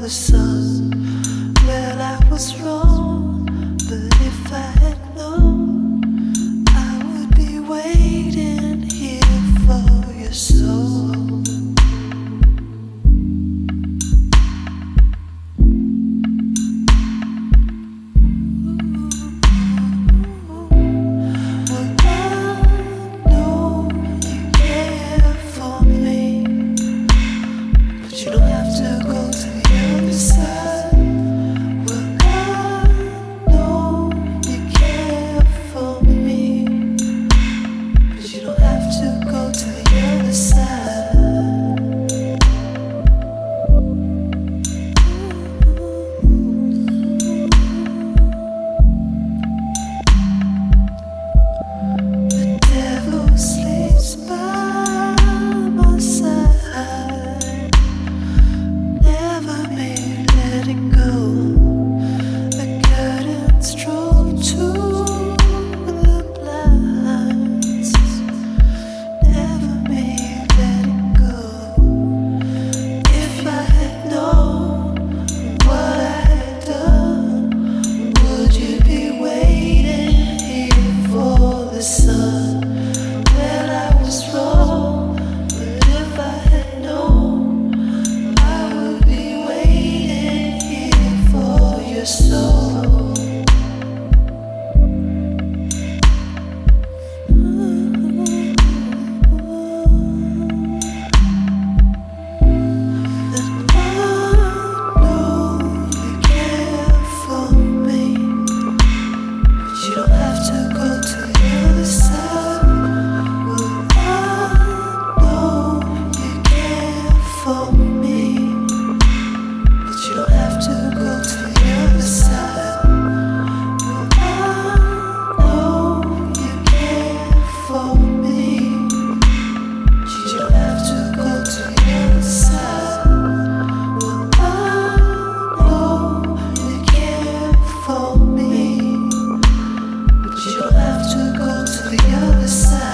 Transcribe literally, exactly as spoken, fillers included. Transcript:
the sun. Well, I was wrong, but if I had known, I would be waiting here for your soul. You don't have to go to the other side. Well, I know you care for me, but you don't have to go to the other side. The devil sleeps by my side. Never made letting go. The curtains drove to the blinds. Never made letting go. If I had known what I had done, would you be waiting here for the sun? Well, I was wrong, but if I had known, I would be waiting here for your soul. And I know you care for me, but you don't have to go to the other side. Well, I know you care for me, but you don't have to go to the other side. Well, I know you care for me, but you don't have to go to the other side. Well, I know you care for me, but you don't have to go to the other side.